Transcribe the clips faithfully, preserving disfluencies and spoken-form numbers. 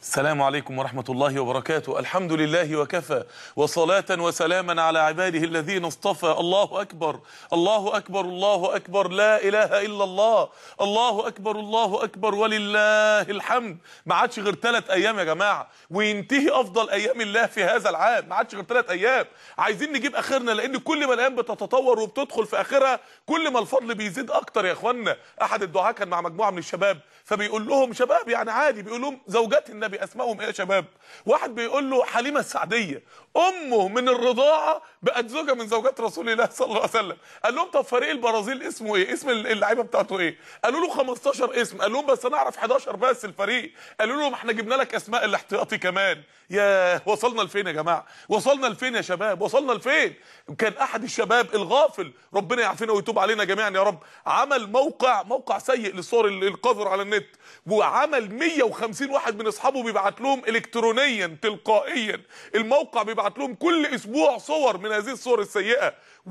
السلام عليكم ورحمة الله وبركاته. الحمد لله وكفى، وصلاة وسلاما على عباده الذين اصطفى. الله أكبر الله أكبر الله أكبر، لا إله إلا الله. الله أكبر الله أكبر ولله الحمد. ما عادش غير ثلاث أيام يا جماعة وينتهي أفضل أيام الله في هذا العام. ما عادش غير ثلاث أيام، عايزين نجيب آخرنا، لأن كل ما الأيام بتتطور وبتدخل في آخرها كل ما الفضل بيزيد أكتر يا إخوانا. أحد الدعاة كان مع مجموعة من الشباب، فبيقول لهم شباب يعني عادي، بيقول لهم زوجات النبي اسمائهم ايه يا شباب؟ واحد بيقول له حليمه السعديه، امه من الرضاعه بقت زوجه من زوجات رسول الله صلى الله عليه وسلم. قال لهم طب فريق البرازيل اسمه ايه؟ اسم اللعيبه بتاعته ايه؟ قالوا له خمستاشر اسم. قال لهم بس انا اعرف حداشر بس الفريق. قالوا له ما احنا جبنا لك اسماء الاحتياطي كمان. يا وصلنا لفين يا جماعه؟ وصلنا لفين يا شباب؟ وصلنا لفين؟ كان احد الشباب الغافل، ربنا يعافينا ويتوب علينا جميعا يا رب، عمل موقع موقع سيء للصور القذرة على النت، وعمل مية وخمسين واحد من اصحابه بيبعت لهم الكترونيا تلقائيا الموقع، بيبعت لهم كل اسبوع صور من هذه الصور السيئه،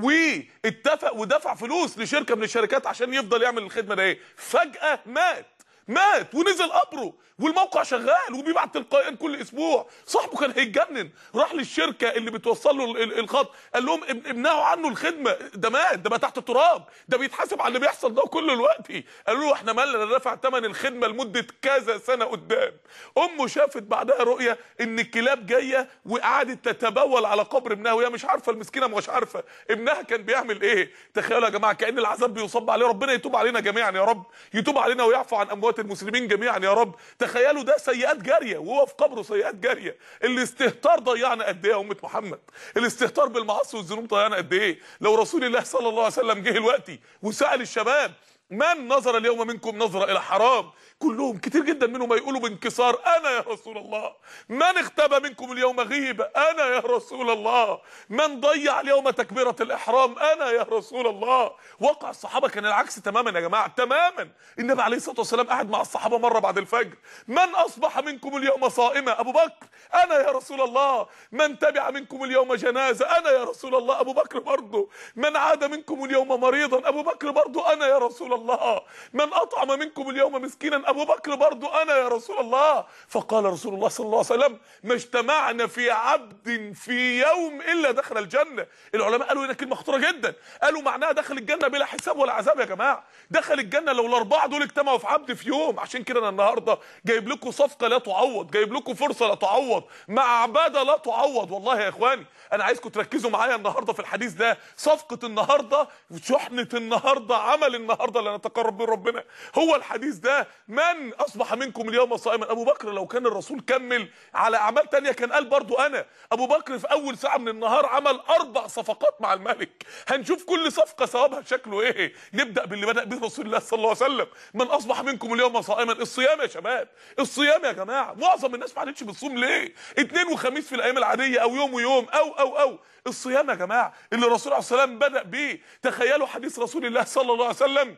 واتفق ودفع فلوس لشركه من الشركات عشان يفضل يعمل الخدمه ده. ايه؟ فجاه مات مات ونزل قبره والموقع شغال وبيبعت تلقائيا كل اسبوع. صاحبه كان هيتجنن، راح للشركه اللي بتوصل له الخط، قال لهم امنعوا عنه الخدمه، ده مات، ده بقى تحت التراب، ده بيتحاسب على اللي بيحصل ده كله دلوقتي. قالوا له احنا مالنا، دفع ثمن الخدمه لمده كذا سنه قدام. امه شافت بعدها رؤيه ان الكلاب جايه وقعدت تتبول على قبر ابنها، وهي مش عارفه، المسكينه مش عارفه ابنها كان بيعمل ايه. تخيلوا يا جماعه، كأن العذاب بيصب عليه. ربنا يتوب علينا جميعا يا رب، يتوب علينا ويعفو عن اموات المسلمين جميعا يا رب. تخيلوا ده سيئات جاريه وهو في قبره سيئات جاريه. الاستهتار ضيعنا قد ايه يا امه محمد؟ الاستهتار بالمعاصي والذنوب ضيعنا قد ايه؟ لو رسول الله صلى الله عليه وسلم جه دلوقتي وسأل الشباب من نظر اليوم منكم نظرة الى حرام، كلهم كتير جدا منهم يقولوا بانكسار انا يا رسول الله. من اختبى منكم اليوم غيبة انا يا رسول الله. من ضيع اليوم تكبيرة الاحرام انا يا رسول الله. واقع الصحابة كان العكس تماما يا جماعة، تماما. النبي عليه الصلاة والسلام قعد مع الصحابة مرة بعد الفجر، من اصبح منكم اليوم صائما؟ ابو بكر انا يا رسول الله. من تبع منكم اليوم جنازة انا يا رسول الله. ابو بكر برضه. من عاد منكم اليوم مريضا؟ ابو بكر برضه انا يا رسول الله. من اطعم منكم اليوم مسكينا؟ ابو بكر برضه انا يا رسول الله. فقال رسول الله صلى الله عليه وسلم ما اجتمعنا في عبد في يوم الا دخل الجنه. العلماء قالوا هنا كلمه خطيره جدا، قالوا معناها دخل الجنه بلا حساب ولا عذاب يا جماعه. دخل الجنه لو الاربعه دول اجتمعوا في عبد في يوم. عشان كده انا النهارده جايب لكم صفقه لا تعوض، جايب لكم فرصه لا تعوض، مع عباده لا تعوض. والله يا اخواني انا عايزكم تركزوا معايا النهارده في الحديث ده. صفقه النهارده، شحنه النهارده، عمل النهارده اللي نتقرب من ربنا هو الحديث ده. من اصبح منكم اليوم صائما. ابو بكر لو كان الرسول كمل على اعمال تانية كان قال برضو انا. ابو بكر في اول ساعه من النهار عمل اربع صفقات مع الملك. هنشوف كل صفقه ثوابها شكله ايه. نبدا باللي بدا به رسول الله صلى الله عليه وسلم، من اصبح منكم اليوم صائما. الصيام يا شباب، الصيام يا جماعه. معظم الناس ما عادتش بتصوم ليه؟ اثنين وخميس في الايام العاديه او يوم ويوم او او او الصيام يا جماعه اللي الرسول عليه الصلاه والسلام بدا بيه. تخيلوا حديث رسول الله صلى الله عليه وسلم،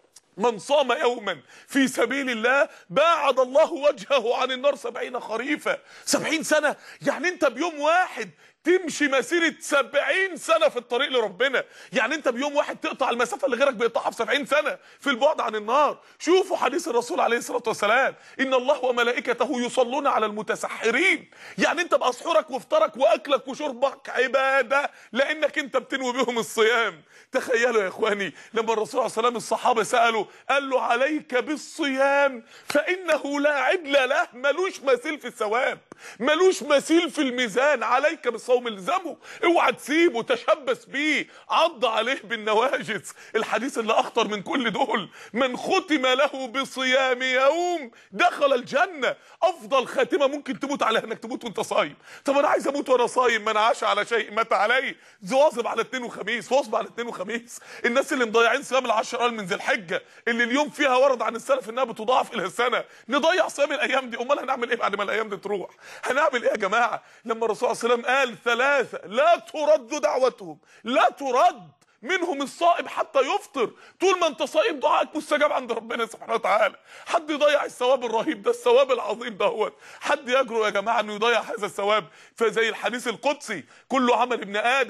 من صام يوما في سبيل الله باعد الله وجهه عن النار سبعين خريفا. سبعين سنة، يعني انت بيوم واحد تمشي مسيرة سبعين سنة في الطريق لربنا. يعني انت بيوم واحد تقطع المسافة اللي غيرك بيقطعها في سبعين سنة في البعد عن النار. شوفوا حديث الرسول عليه الصلاة والسلام، ان الله وملائكته يصلون على المتسحرين. يعني انت بقى سحورك وافطارك واكلك وشربك عبادة لانك انت بتنوي بهم الصيام. تخيلوا يا اخواني لما الرسول عليه الصلاة والسلام الصحابة سألوا، قال له عليك بالصيام فانه لا عدل له، ملوش مثيل في الثواب، ملوش مثيل في الميزان. عليك بالصوم، الزمه، اوعى تسيبه، تشبث بيه، عض عليه بالنواجذ. الحديث اللي اخطر من كل دول، من ختم له بصيام يوم دخل الجنه. افضل خاتمه ممكن تموت عليها انك تموت وانت صايم. طب انا عايز اموت وانا صايم، من عاش على شيء مات عليه. واظب على اثنين وخميس، واظب على اثنين وخميس. الناس اللي مضيعين صيام العشر ايام من ذي الحجه اللي اليوم فيها ورد عن السلف انها بتضاعف الى السنه، نضيع صيام الايام دي. امال هنعمل ايه بعد ما الايام دي تروح؟ هنعمل ايه يا جماعه؟ لما الرسول صلى الله عليه وسلم قال ثلاثه لا ترد دعوتهم، لا ترد، منهم الصائم حتى يفطر. طول ما انت صائم دعائك مستجاب عند ربنا سبحانه وتعالى. حد يضيع الثواب الرهيب ده، الثواب العظيم ده، هو حد يجرؤ يا جماعه انه يضيع هذا الثواب؟ فزي الحديث القدسي، كل عمل ابن ادم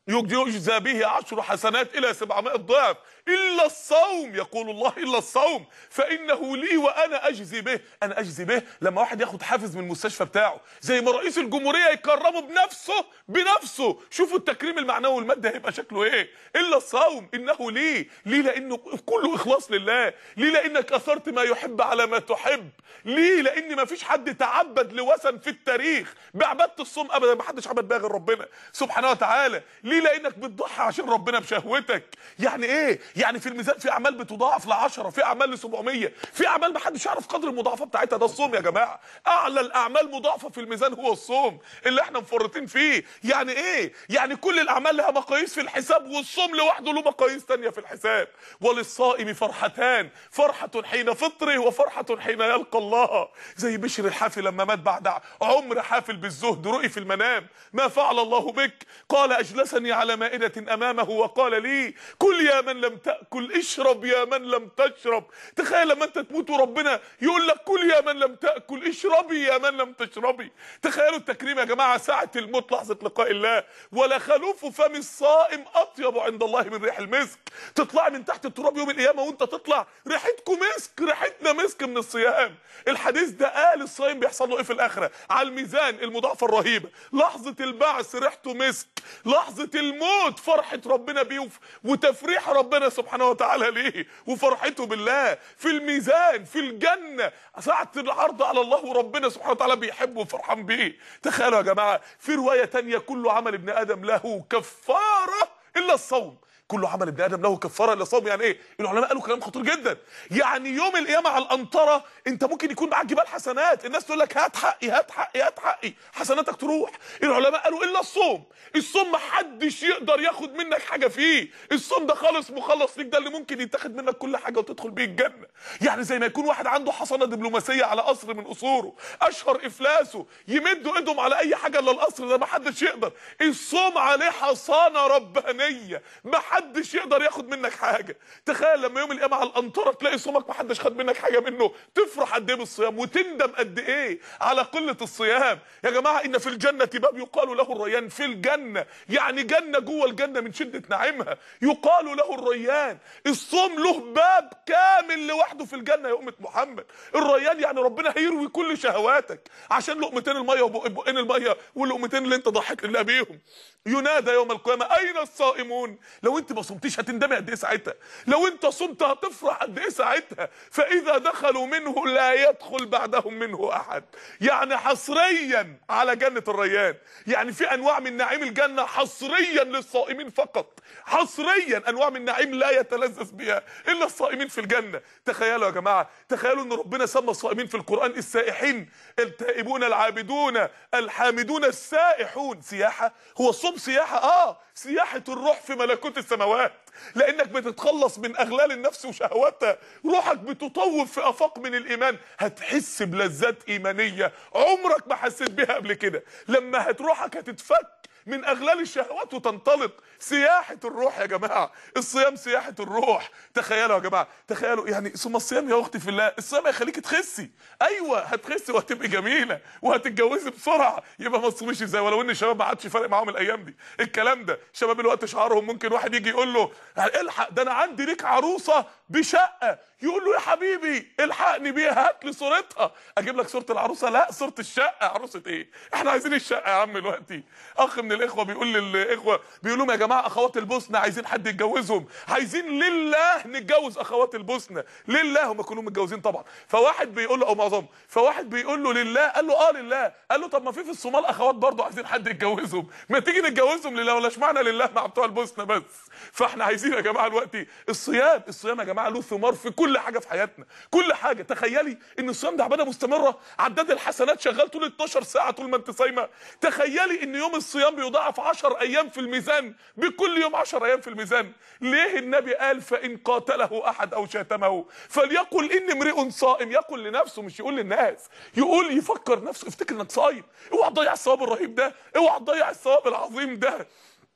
يجزى به عشر حسنات الى سبعمائة ضعف الا الصوم، يقول الله الا الصوم فانه لي وانا اجزي به. انا اجزي به لما واحد ياخد حافز من المستشفى بتاعه، زي ما رئيس الجمهوريه يكرمه بنفسه بنفسه. شوفوا التكريم المعنوي والمادي هيبقى شكله ايه. الا الصوم انه لي، ليه؟ لانه كله اخلاص لله، ليه؟ لانك اثرت ما يحب على ما تحب، ليه؟ لان ما فيش حد تعبد لوثن في التاريخ بعباده الصوم ابدا، ما حدش عبد بها غير ربنا سبحانه وتعالى. ليه؟ لانك بتضحي عشان ربنا بشهوتك. يعني ايه؟ يعني في الميزان في اعمال بتضاعف لعشرة، في اعمال لسبعمية، في اعمال ما حدش يعرف قدر المضاعفه بتاعتها. ده الصوم يا جماعه، اعلى الاعمال مضاعفه في الميزان هو الصوم اللي احنا مفرطين فيه. يعني ايه؟ يعني كل الاعمال لها مقاييس في الحساب، والصوم لوحده له مقاييس ثانيه في الحساب. وللصائم فرحتان، فرحه حين فطره وفرحه حين يلقى الله. زي بشر الحافي لما مات بعد عمر حافل بالزهد، رؤي في المنام ما فعل الله بك؟ قال اجلسني على مائدة امامه وقال لي كل يا من لم تأكل، اشرب يا من لم تشرب. تخيل لما انت تموت وربنا يقول لك كل يا من لم تأكل، اشربي يا من لم تشربي. تخيلوا التكريم يا جماعة، ساعة الموت، لحظة لقاء الله. ولا خلوف فم الصائم اطيب عند الله من ريح المسك. تطلع من تحت التراب يوم القيامة وانت تطلع ريحتكم مسك، ريحتنا مسك من الصيام. الحديث ده قال الصائم بيحصل له ايه في الاخرة على الميزان؟ المضاعفة الرهيبة. لحظة البعث ريحته مسك، لحظة الموت فرحة ربنا بيه وتفريح ربنا سبحانه وتعالى ليه وفرحته بالله. في الميزان في الجنة ساعة العرض على الله وربنا سبحانه وتعالى بيحبه وفرحان بيه. تخيلوا يا جماعة في رواية تانية كل عمل ابن آدم له كفارة إلا الصوم. كل عمل ابن ادم له كفاره الا الصوم. يعني ايه؟ العلماء قالوا كلام خطير جدا. يعني يوم القيامه على القنطره انت ممكن يكون معاك جبال حسنات، الناس تقول لك هات حقي هات حقي هات حقي، حسناتك تروح. العلماء قالوا الا الصوم. الصوم ما حدش يقدر ياخد منك حاجه فيه، الصوم ده خالص مخلص ليك، ده اللي ممكن يتاخد منك كل حاجه وتدخل بيه الجنه. يعني زي ما يكون واحد عنده حصانه دبلوماسيه على قصر من قصوره، اشهر افلاسه، يمدوا ايدهم على اي حاجه الا القصر ده، ما حدش يقدر. الصوم عليه حصانه ربانيه، ما حدش يقدر ياخد منك حاجه. تخيل لما يوم القيامه على القنطره تلاقي صومك ما حدش خد منك حاجه منه، تفرح قد ايه بالصيام وتندم قد ايه على قله الصيام. يا جماعه ان في الجنه باب يقال له الريان. في الجنه يعني جنه جوه الجنه من شده نعيمها، يقال له الريان. الصوم له باب كامل لوحده في الجنه يا امه محمد. الريان يعني ربنا هيروي كل شهواتك عشان لقمتين الميه وبقين الميه واللقمتين اللي انت ضحيت لله بيهم. ينادى يوم القيامه اين الصائمون؟ لو انت ما صمتيش هتندمي قد ايه ساعتها، لو انت صمت هتفرح قد ايه ساعتها. فاذا دخلوا منه لا يدخل بعدهم منه احد. يعني حصريا على جنه الريان، يعني في انواع من نعيم الجنه حصريا للصائمين فقط، حصريا انواع من نعيم لا يتلذذ بها الا الصائمين في الجنه. تخيلوا يا جماعه، تخيلوا ان ربنا سمى الصائمين في القران السائحين، التائبون العابدون الحامدون السائحون. سياحه؟ هو الصوم سياحه؟ اه سياحه الروح في ملكوت السماوات، لانك بتتخلص من اغلال النفس وشهواتها، روحك بتطوف في افاق من الايمان، هتحس بلذات ايمانيه عمرك ما حسيت بيها قبل كده. لما هتروحك هتتفك من اغلال الشهوات وتنطلق. سياحه الروح يا جماعه، الصيام سياحه الروح. تخيلوا يا جماعه، تخيلوا يعني ثم الصيام يا اختي في الله، الصيام هيخليكي تخسي. ايوه هتخسي وهتبقي جميله وهتتجوزي بسرعه. يبقى ما تصوميش ازاي؟ ولو ان الشباب ما عادش فارق معاهم الايام دي الكلام ده. شباب الوقت شعارهم ممكن واحد يجي يقول له الحق ده انا عندي ليك عروسه بشقه، يقول له يا حبيبي الحقني بيها هات لي صورتها. اجيب لك صوره العروسه؟ لا، صوره الشقه. عروسه ايه؟ احنا عايزين الشقه يا عم دلوقتي. اخ من الاخوه بيقول للاخوه، بيقول لهم يا جماعه اخوات البوسنه عايزين حد يتجوزهم، عايزين لله نتجوز اخوات البوسنه لله. هم كلهم متجوزين طبعا. فواحد بيقول له او معظمهم، فواحد بيقول له لله، قال له اه لله. قال له طب ما في في الصومال اخوات برضه عايزين حد يتجوزهم، ما تيجي نتجوزهم لله؟ ولا اشمعنى لله مع بتوع البوسنه بس؟ فاحنا عايزين يا جماعه دلوقتي الصيام. الصيام يا جماعه له ثمار في كل حاجه في حياتنا، كل حاجه. تخيلي ان الصيام ده عباده مستمره، عداد الحسنات شغال طول اتناشر ساعه طول ما انت صايمه. تخيلي ان يوم الصيام بيضاعف عشر ايام في الميزان، بكل يوم عشر ايام في الميزان. ليه النبي قال فان قاتله احد او شاتمه فليقل اني امرئ صائم؟ يقول لنفسه مش يقول للناس، يقول يفكر نفسه، افتكر انك صايم. اوعى تضيع الثواب الرهيب ده، اوعى تضيع الثواب العظيم ده.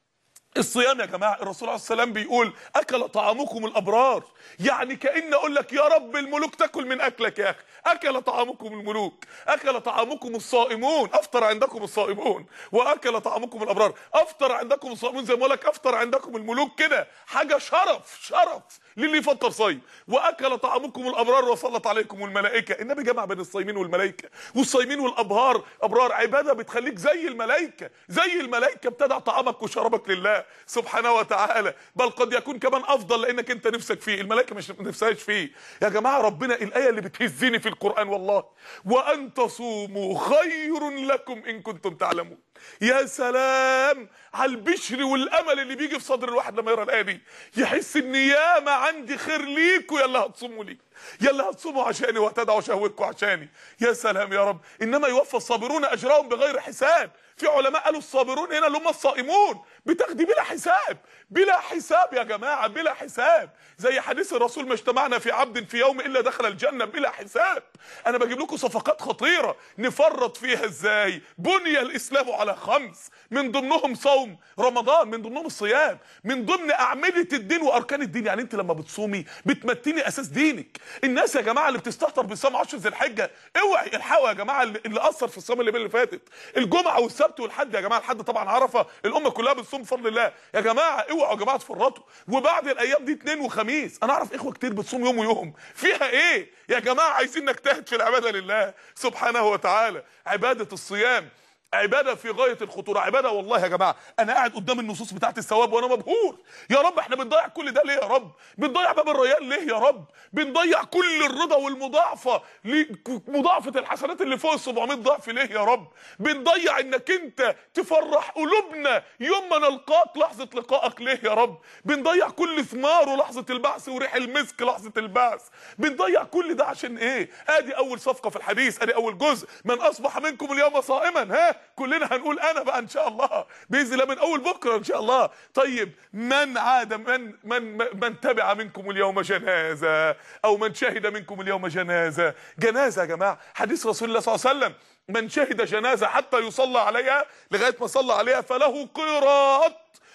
الصيام يا جماعه الرسول عليه الصلاه والسلام بيقول اكل طعامكم الابرار، يعني كأن اقول لك يا رب الملوك تاكل من اكلك يا اخي. اكل طعامكم الملوك، اكل طعامكم الصائمون، افطر عندكم الصائمون، واكل طعامكم الابرار، افطر عندكم الصائمون، زي ما اقول لك افطر عندكم الملوك كده، حاجه شرف شرف للي يفطر صايم. واكل طعامكم الابرار وصلت عليكم الملائكه. النبي جمع بين الصايمين والملائكه، والصايمين والابرار ابرار، عباده بتخليك زي الملائكه، زي الملائكه بتدع طعامك وشرابك لله سبحانه وتعالى، بل قد يكون كمان افضل لانك انت نفسك فيه، الملائكه مش نفسهاش فيه. يا جماعه ربنا الايه اللي بتهزني في القران والله، وان تصوموا خير لكم ان كنتم تعلمون. يا سلام على البشر والامل اللي بيجي في صدر الواحد لما يقرا الايه دي، يحس ان ياما عندي خير ليكوا يلا هتصوموا لي، يلا هتصوموا عشاني وهتدعوا شهوتكم عشاني. يا سلام يا رب. انما يوفى الصابرون اجرهم بغير حساب. في علماء قالوا الصابرون هنا اللي هم الصائمون، بتاخدي بلا حساب، بلا حساب يا جماعه، بلا حساب. زي حديث الرسول ما اجتمعنا في عبد في يوم الا دخل الجنه بلا حساب. انا بجيب لكم صفقات خطيره نفرط فيها ازاي. بني الاسلام على خمس، من ضمنهم صوم رمضان، من ضمنهم الصيام، من ضمن اعمده الدين واركان الدين. يعني انت لما بتصومي بتمتني اساس دينك. الناس يا جماعه اللي بتستهتر بصيام عشر ذي الحجه، اوعي الحقوا يا جماعه اللي اثر في الصيام اللي فاتت، الجمعه والسبت والحد يا جماعه. الحد طبعا عرفه الامه كلها بتصوم بفضل الله يا جماعه، اوعوا يا جماعه تفرطوا. وبعد الايام دي اثنين وخميس، انا اعرف اخوه كتير بتصوم يوم ويوم، فيها ايه يا جماعه؟ عايزين نجتهد في العباده لله سبحانه وتعالى. عباده الصيام عباده في غايه الخطوره، عباده والله يا جماعه. انا قاعد قدام النصوص بتاعت الثواب وانا مبهور. يا رب احنا بنضيع كل ده ليه يا رب؟ بنضيع باب الريان ليه يا رب؟ بنضيع كل الرضا والمضاعفه، مضاعفه الحسنات اللي فوق ال سبعمية ضعف ليه يا رب؟ بنضيع انك انت تفرح قلوبنا يوم ما نلقاك لحظه لقائك ليه يا رب؟ بنضيع كل ثمار ولحظه البعث وريح المسك لحظه البعث، بنضيع كل ده عشان ايه؟ ادي اول صفقه في الحديث، ادي اول جزء. من اصبح منكم اليوم صائما، ها كلنا هنقول انا بقى ان شاء الله باذن الله من اول بكره ان شاء الله. طيب من عاد من من من تبع منكم اليوم جنازه، او من شهد منكم اليوم جنازه. جنازه يا جماعه، حديث رسول الله صلى الله عليه وسلم، من شهد جنازه حتى يصلى عليها لغايه ما صلى عليها فله قيراط،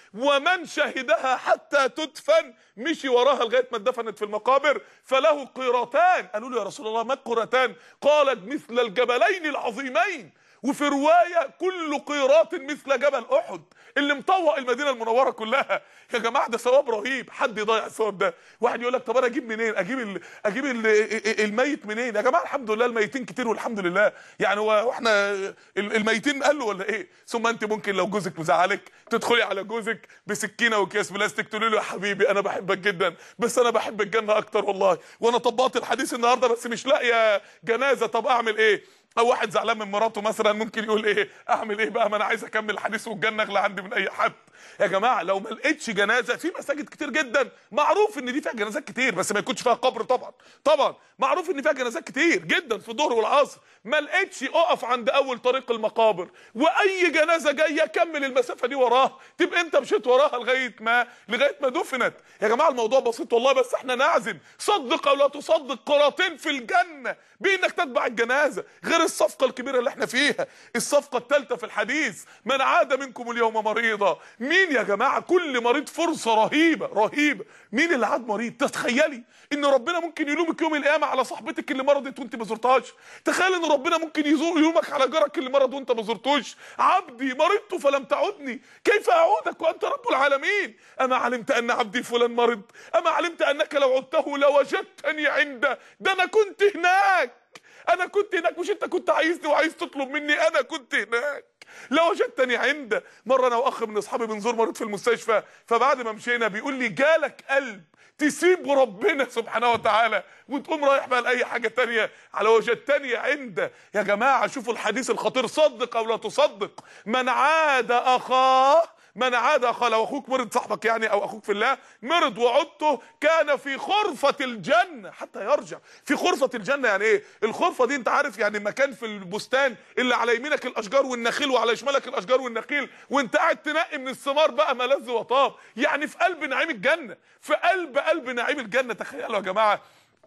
ومن شهدها حتى تدفن، مشي وراها لغايه ما اتدفنت في المقابر، فله قيراطان. قالوا له يا رسول الله ما القيراطان؟ قال مثل الجبلين العظيمين. وفي روايه كل قيراط مثل جبل احد اللي مطوق المدينه المنوره كلها. يا جماعه ده ثواب رهيب، حد يضيع الثواب ده؟ واحد يقول لك طب انا اجيب منين؟ اجيب ال... اجيب ال... الميت منين؟ يا جماعه الحمد لله الميتين كتير والحمد لله. يعني واحنا الميتين قالوا ولا ايه؟ ثم انت ممكن لو جوزك مزعلك تدخلي على جوزك بسكينه وكيس بلاستيك تقولي له يا حبيبي انا بحبك جدا بس انا بحب الجنه اكتر والله، وانا طبقت الحديث النهارده بس مش لاقيه جنازه، طب اعمل ايه؟ او واحد زعلان من مراته مثلا ممكن يقول ايه؟ اعمل ايه بقى؟ ما انا عايز اكمل الحديث والجنه اغلى عندي من اي حد. يا جماعه لو ما لقيتش جنازه، في مساجد كتير جدا معروف ان دي فيها جنازات كتير بس ما يكونش فيها قبر، طبعا طبعا معروف ان فيها جنازات كتير جدا في الظهر والعصر، ما لقيتش اقف عند اول طريق المقابر واي جنازه جايه كمل المسافه دي وراها، تبقى انت مشيت وراها لغايه ما لغايه ما دفنت. يا جماعه الموضوع بسيط والله، بس احنا نعزم صدق او لا تصدق قراطين في الجنه بانك تتبع الجنازه، غير الصفقه الكبيره اللي احنا فيها. الصفقه الثالثه في الحديث، من عاد منكم اليوم مريضا. مين يا جماعه؟ كل مريض فرصه رهيبه رهيبه. مين اللي عاد مريض؟ تتخيلي ان ربنا ممكن يلومك يوم القيامه على صاحبتك اللي مرضت وانت ما زرتهاش؟ تخيل ان ربنا ممكن يزور يلومك على جارك اللي مرض وانت ما زرتوش. عبدي مرضت فلم تعدني كيف اعودك وانت رب العالمين؟ اما علمت ان عبدي فلان مرض؟ اما علمت انك لو عدته لوجدتني عنده؟ ده انا كنت هناك، انا كنت هناك، مش انت كنت عايزني وعايز تطلب مني، انا كنت هناك لو وجدتني عنده. مره انا واخ من اصحابي بنزور مريض في المستشفى، فبعد ما مشينا بيقول لي جالك قلب تسيب ربنا سبحانه وتعالى وتقوم رايح بقى لاي حاجه تانية على وجدتني عنده؟ يا جماعه شوفوا الحديث الخطير، صدق او لا تصدق، من عاد اخاه من عاد اخاه، لو اخوك مرض صاحبك يعني او اخوك في الله مرض وعدته كان في خرفه الجنه حتى يرجع. في خرفه الجنه يعني ايه؟ الخرفه دي انت عارف يعني مكان في البستان اللي على يمينك الاشجار والنخيل وعلى شمالك الاشجار والنخيل وانت قاعد تنقي من الثمار بقى ملذ وطاب، يعني في قلب نعيم الجنه، في قلب قلب نعيم الجنه. تخيلوا يا جماعه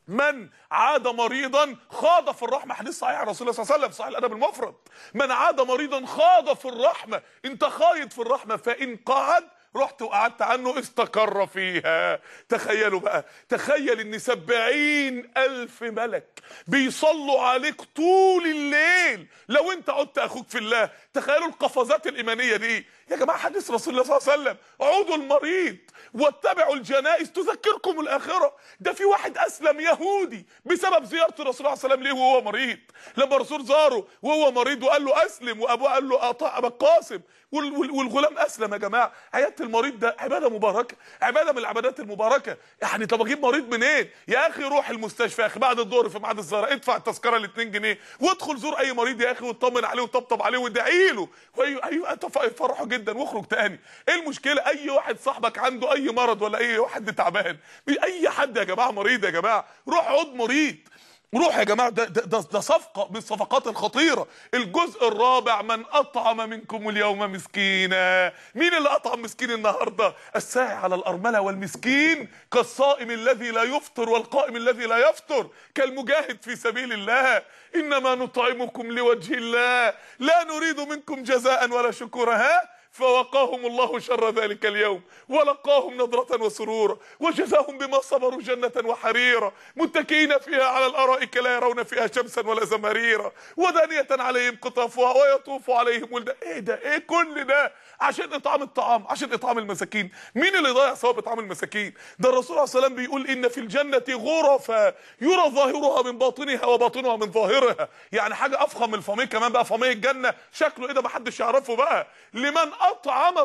من عاد مريضا خاض في الرحمه، حديث صحيح عن رسول الله صلى الله عليه وسلم، صحيح الادب المفرد. من عاد مريضا خاض في الرحمه، انت خايض في الرحمه، فان قعد رحت وقعدت عنه استقر فيها. تخيلوا بقى، تخيل ان سبعين الف ملك بيصلوا عليك طول الليل لو انت عدت اخوك في الله. تخيلوا القفزات الايمانيه دي يا جماعه. حديث رسول الله صلى الله عليه وسلم: عودوا المريض واتبعوا الجنائز تذكركم الاخره. ده في واحد اسلم يهودي بسبب زياره الرسول صلى الله عليه وسلم ليه وهو مريض. لما الرسول زاره وهو مريض وقال له اسلم، وابوه قال له اطاع ابا القاسم، والغلام اسلم. يا جماعه عياده المريض ده عباده مباركه، عباده من العبادات المباركه. يعني طب اجيب مريض منين يا اخي؟ روح المستشفى يا اخي بعد الظهر في ميعاد الزهره، ادفع التذكره ال اتنين جنيه وادخل زور اي مريض يا اخي، واطمن عليه وطبطب عليه وادعي له، ايوه فرحه جدا واخرج تاني. ايه المشكله؟ اي واحد صاحبك عنده اي مرض ولا اي واحد تعبان، اي حد يا جماعه مريض، يا جماعه روح عود مريض، روح يا جماعه. ده, ده, ده صفقه من الصفقات الخطيره. الجزء الرابع: من اطعم منكم اليوم مسكينا. مين اللي اطعم مسكين النهارده؟ الساعي على الارمله والمسكين كالصائم الذي لا يفطر والقائم الذي لا يفطر، كالمجاهد في سبيل الله. انما نطعمكم لوجه الله لا نريد منكم جزاء ولا شكورا. ها فوقاهم الله شر ذلك اليوم ولقاهم نضرة وسرورا وجزاهم بما صبروا جنة وحريرا متكئين فيها على الارائك لا يرون فيها شمسا ولا زمهريرا ودانية عليهم قطافها ويطوف عليهم ولدان. ايه ده؟ ايه كل ده عشان اطعام الطعام، عشان اطعام المساكين؟ مين اللي يضيع ثواب اطعام المساكين؟ ده الرسول صلى الله عليه وسلم بيقول: ان في الجنة غرفا يرى ظاهرها من باطنها وباطنها من ظاهرها. يعني حاجة افخم من الفميه كمان بقى. فميه الجنة شكله ايه ده؟ محدش يعرفه بقى. لمن اطعم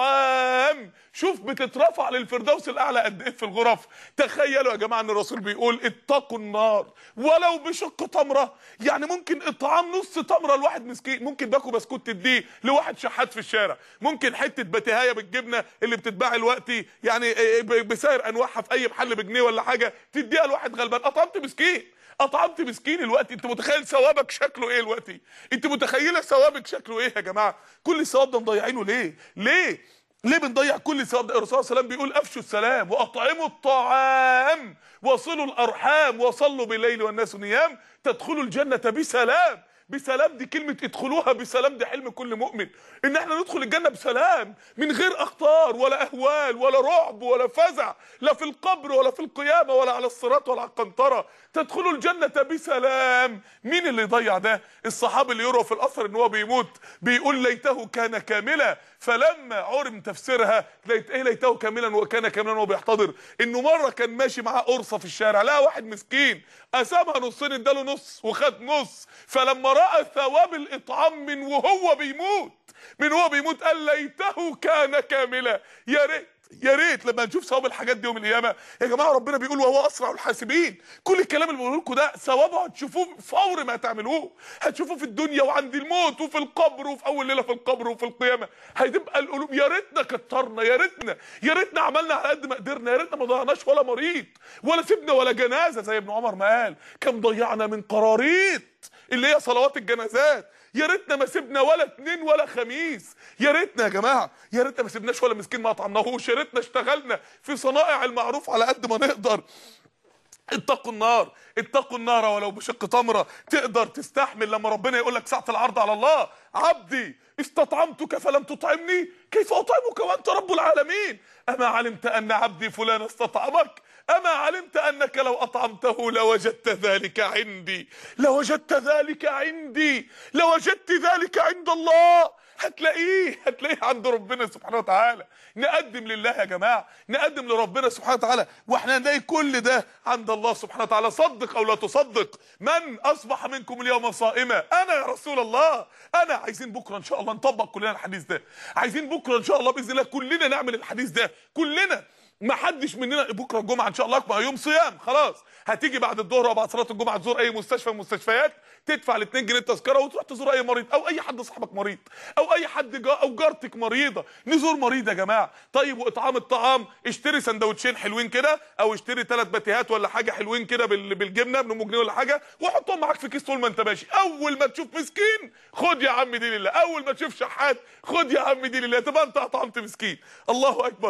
الطعام. شوف بتترفع للفردوس الاعلى قد ايه في الغرف. تخيلوا يا جماعه ان الرسول بيقول: اتقوا النار ولو بشق تمره. يعني ممكن اطعام نص تمره لواحد مسكين، ممكن باكو بسكوت تديه لواحد شحات في الشارع، ممكن حته بتهايه بالجبنه اللي بتتباع دلوقتي يعني بسعر انواعها في اي محل بجنيه ولا حاجه تديها لواحد غلبان. اطعمت مسكين، اطعمت مسكين الوقت. انت متخيل ثوابك شكله ايه الوقت؟ انت متخيله ثوابك شكله ايه يا جماعه؟ كل الثواب ده مضيعينه ليه؟ ليه؟ ليه بنضيع كل الثواب ده؟ الرسول صلى الله عليه وسلم بيقول: افشوا السلام واطعموا الطعام وصلوا الارحام وصلوا بالليل والناس نيام تدخلوا الجنه بسلام. بسلام دي كلمة ادخلوها بسلام، دي حلم كل مؤمن ان احنا ندخل الجنة بسلام من غير اخطار ولا اهوال ولا رعب ولا فزع، لا في القبر ولا في القيامة ولا على الصراط ولا على القنطرة. تدخلوا الجنة بسلام. مين اللي يضيع ده؟ الصحابي اللي يروى في الاثر ان هو بيموت بيقول: ليته كان كاملا. فلما عرم تفسيرها ليت ايه ليته كاملا وكان كاملا وهو بيحتضر، انه مره كان ماشي معاه قرصه في الشارع، لقى واحد مسكين قسمها نصين اداله نص وخد نص، فلما راى ثواب الاطعام من وهو بيموت من وهو بيموت قال: ليته كان كاملا. يا ريت يا ريت لما نشوف ثواب الحاجات دي يوم القيامه. يا جماعه ربنا بيقول: وهو اسرع الحاسبين. كل الكلام اللي بقوله لكم ده ثوابه هتشوفوه فور ما تعملوه، هتشوفوه في الدنيا وعند الموت وفي القبر وفي اول ليله في القبر وفي القيامه. هتبقى القلوب يا ريتنا كترنا، يا ريتنا يا ريتنا عملنا على قد ما قدرنا، يا ريتنا ما ضيعناش ولا مريض ولا سيبنا ولا جنازه زي ابن عمر ما قال: كم ضيعنا من قراريط اللي هي صلوات الجنازات. يا ريتنا ما سيبنا ولا اتنين ولا خميس. يا ريتنا يا جماعه، يا ريتنا ما سيبناش ولا مسكين ما اطعمناهوش. يا ريتنا اشتغلنا في صنائع المعروف على قد ما نقدر. اتقوا النار، اتقوا النار ولو بشق تمره. تقدر تستحمل لما ربنا يقول لك ساعه العرض على الله: عبدي استطعمتك فلم تطعمني كيف اطعمك وانت رب العالمين؟ اما علمت ان عبدي فلان استطعمك؟ اما علمت انك لو اطعمته لوجدت ذلك عندي، لوجدت ذلك عندي، لوجدت ذلك عند الله. هتلاقيه هتلاقيه عند ربنا سبحانه وتعالى. نقدم لله يا جماعه، نقدم لربنا سبحانه وتعالى، واحنا هنلاقي كل ده عند الله سبحانه وتعالى. صدق او لا تصدق: من اصبح منكم اليوم صائما؟ انا يا رسول الله، انا. عايزين بكره ان شاء الله نطبق كلنا الحديث ده، عايزين بكره ان شاء الله باذن الله كلنا نعمل الحديث ده كلنا. ما حدش مننا بكره الجمعه ان شاء الله بقى يوم صيام خلاص، هتيجي بعد الظهر وبعد صلاه الجمعه تزور اي مستشفى من المستشفيات، تدفع ال اتنين جنيه التذكره وتروح تزور اي مريض او اي حد صاحبك مريض او اي حد جا او جارتك مريضه. نزور مريض يا جماعه. طيب واطعام الطعام: اشتري سندوتشين حلوين كده او اشتري ثلاث باتيهات ولا حاجه حلوين كده بالجبنه ب جنيه ولا حاجه وحطهم معاك في كيس طول ما انت ماشي. اول ما تشوف مسكين خد يا عم دي لله، اول ما تشوف شحات خد يا عم دي لله، تبقى انت اطعمت مسكين. الله اكبر.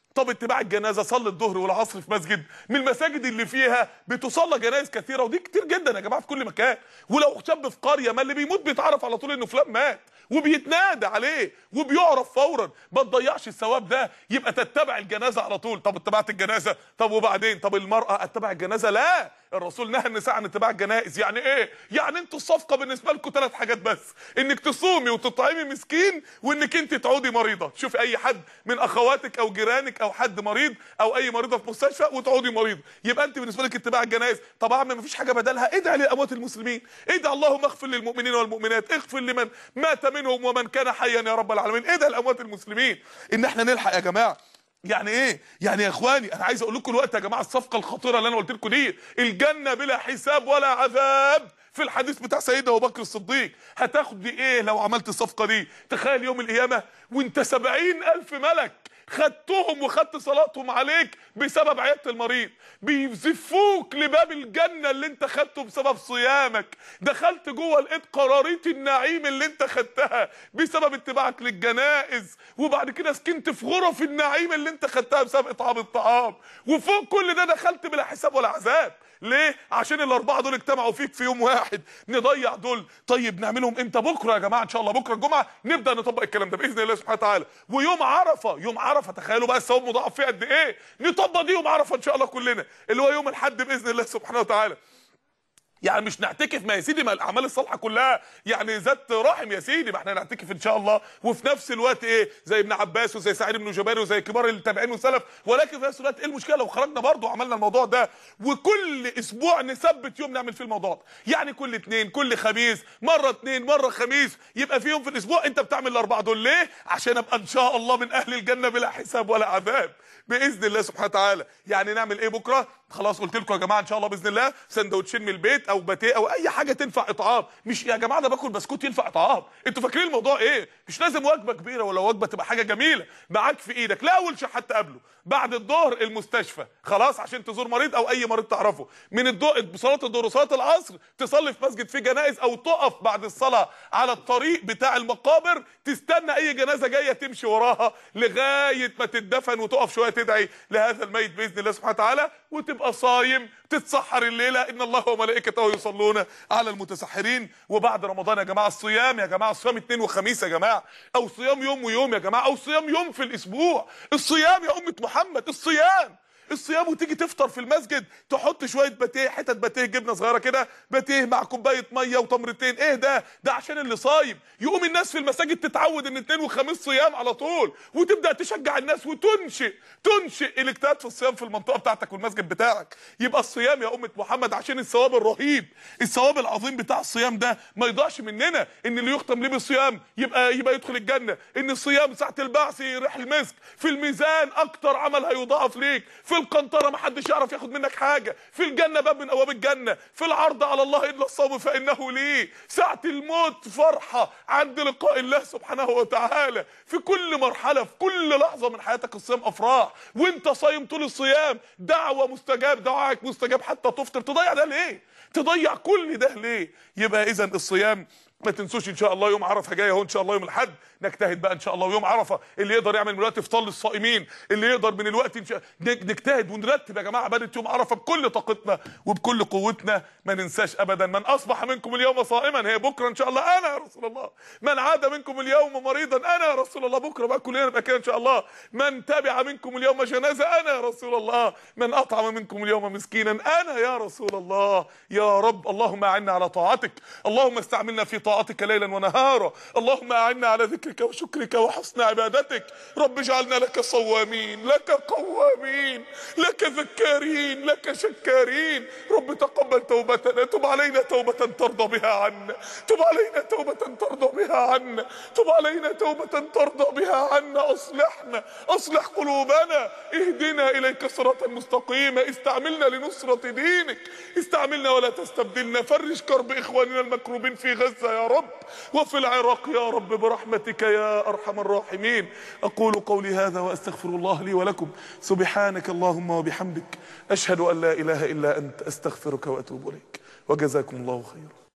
طب اتباع الجنازه، صلي الظهر والعصر في مسجد من المساجد اللي فيها بتصلى جنائز كثيره، ودي كتير جدا يا جماعه في كل مكان. ولو شاب في قريه، ما اللي بيموت بيتعرف على طول انه فلان مات وبيتنادى عليه وبيعرف فورا. ما تضيعش الثواب ده، يبقى تتبع الجنازه على طول. طب اتبعت الجنازه، طب وبعدين؟ طب المراه اتبع الجنازه؟ لا، الرسول نهى النساء عن اتباع الجنائز. يعني ايه؟ يعني انتوا الصفقه بالنسبه لكم ثلاث حاجات بس، انك تصومي وتطعمي مسكين وانك انت تعودي مريضه. شوف اي حد من اخواتك او جيرانك او حد مريض او اي مريضه في مستشفى وتعودي مريضه، يبقى انت بالنسبه لك اتباع الجنائز. طب اعمل مفيش حاجه بدلها؟ ادعي لاموات المسلمين، ادعي اللهم اغفر للمؤمنين والمؤمنات، اغفر لمن مات منهم ومن كان حيا يا رب العالمين. ادعي لاموات المسلمين ان احنا نلحق يا جماعه. يعني ايه؟ يعني يا اخواني انا عايز اقول لكم الوقت يا جماعه الصفقه الخطيره اللي انا قلت لكم دي، الجنه بلا حساب ولا عذاب. في الحديث بتاع سيدنا ابو بكر الصديق، هتاخد ايه لو عملت الصفقه دي؟ تخيل يوم القيامه وانت سبعين الف ملك خدتهم وخدت صلاتهم عليك بسبب عيادة المريض، بيزفوك لباب الجنة اللي انت خدته بسبب صيامك، دخلت جوه لقيت قراريط النعيم اللي انت خدتها بسبب اتباعك للجنائز، وبعد كده سكنت في غرف النعيم اللي انت خدتها بسبب اطعام الطعام، وفوق كل ده دخلت بلا حساب ولا عذاب. ليه؟ عشان الاربعه دول اجتمعوا فيك في يوم واحد. نضيع دول؟ طيب نعملهم امتى؟ بكره يا جماعه ان شاء الله، بكره الجمعه نبدا نطبق الكلام ده باذن الله سبحانه وتعالى. ويوم عرفه، يوم عرفه تخيلوا بقى الثواب مضاعف فيه قد ايه. نطبق دي يوم عرفه ان شاء الله كلنا، اللي هو يوم الاحد باذن الله سبحانه وتعالى. يعني مش نعتكف، ما يا سيدي ما الاعمال الصالحه كلها يعني ذات رحم يا سيدي، ما احنا نعتكف ان شاء الله، وفي نفس الوقت ايه زي ابن عباس وزي سعيد بن جبير وزي كبار التابعين والسلف، ولكن في نفس الوقت ايه المشكله لو خرجنا برضه وعملنا الموضوع ده؟ وكل اسبوع نثبت يوم نعمل فيه الموضوع ده، يعني كل اثنين كل خميس، مره اثنين مره خميس، يبقى في يوم في الاسبوع انت بتعمل الاربعه دول. ليه؟ عشان ابقى ان شاء الله من اهل الجنه بلا حساب ولا عذاب باذن الله سبحانه وتعالى. يعني نعمل ايه بكره؟ خلاص قلت لكم يا جماعه ان شاء الله باذن الله سندوتشين من البيت او باتيه او اي حاجه تنفع اطعام. مش يا جماعه ده باكل بسكوت ينفع اطعام؟ انتوا فاكرين الموضوع ايه؟ مش لازم وجبه كبيره ولا وجبه تبقى حاجه جميله معاك في ايدك، لا اول شيء حتى قبله بعد الظهر المستشفى خلاص عشان تزور مريض او اي مريض تعرفه، من الضوء بصلاه الظهر وصلاه العصر تصلي في مسجد فيه جنائز، او تقف بعد الصلاه على الطريق بتاع المقابر تستنى اي جنازه جايه تمشي وراها لغايه ما تدفن وتقف شويه تدعي لهذا الميت باذن الله سبحانه وتعالى، وتبقى صايم تتسحر الليله ان الله وملائكته يصلون على المتسحرين. وبعد رمضان يا جماعه الصيام، يا جماعه الصيام اثنين وخميس يا جماعه، او صيام يوم ويوم يا جماعه، او صيام يوم في الاسبوع. الصيام يا امه محمد، الصيام الصيام وتيجي تفطر في المسجد تحط شويه باتيه، حتت باتيه جبنه صغيره كده، باتيه مع كوبايه ميه وتمرتين. ايه ده؟ ده عشان اللي صايم. يقوم الناس في المساجد تتعود ان اثنين وخميس صيام على طول، وتبدا تشجع الناس وتنشئ تنشئ الاجتهاد في الصيام في المنطقه بتاعتك والمسجد بتاعك. يبقى الصيام يا امه محمد عشان الثواب الرهيب، الثواب العظيم بتاع الصيام ده ما يضيعش مننا. ان اللي يختم ليه بالصيام يبقى يبقى يدخل الجنه، ان الصيام ساعه البعث ريح المسك، في الميزان اكتر عمل هيضاعف ليك، في القنطره ما حدش يعرف ياخد منك حاجه، في الجنه باب من ابواب الجنه، في العرض على الله الا الصوم فانه لي، ساعه الموت فرحه عند لقاء الله سبحانه وتعالى، في كل مرحله في كل لحظه من حياتك الصيام افراح، وانت صايم طول الصيام دعوه مستجاب، دعائك مستجاب حتى تفطر. تضيع ده ليه؟ تضيع كل ده ليه؟ يبقى اذا الصيام ما تنسوش ان شاء الله يوم عرفه جاي اهو ان شاء الله يوم الاحد، نجتهد بقى ان شاء الله. ويوم عرفه اللي يقدر يعمل من الوقت افطار للصائمين، اللي يقدر من الوقت إن شاء... نجتهد ونرتب يا جماعه عباده يوم عرفه بكل طاقتنا وبكل قوتنا. ما ننساش ابدا من اصبح منكم اليوم صائما، هي بكره ان شاء الله انا يا رسول الله. من عاد منكم اليوم مريضا انا يا رسول الله، بكره بقى كلنا نبقى كده ان شاء الله. من تبع منكم اليوم جنازه انا يا رسول الله. من اطعم منكم اليوم مسكينا انا يا رسول الله. يا رب اللهم اعنا على طاعتك، اللهم استعملنا في طاعتك ليلا ونهارا، اللهم اعنا على ذكرك وشكرك وحسن عبادتك. رب اجعلنا لك صوامين، لك قوامين، لك ذكارين، لك شكارين. رب تقبل توبتنا، تب علينا توبة ترضى بها عنا، تب علينا توبة ترضى بها عنا، تب علينا توبة ترضى بها عنا. اصلحنا، اصلح قلوبنا، اهدنا اليك صراطا مستقيما. استعملنا لنصرة دينك، استعملنا ولا تستبدلنا. فرج كرب اخواننا المكروبين في غزة يا رب وفي العراق يا رب برحمتك يا ارحم الراحمين. اقول قولي هذا واستغفر الله لي ولكم. سبحانك اللهم وبحمدك اشهد ان لا اله الا انت استغفرك واتوب اليك. وجزاكم الله خيرا.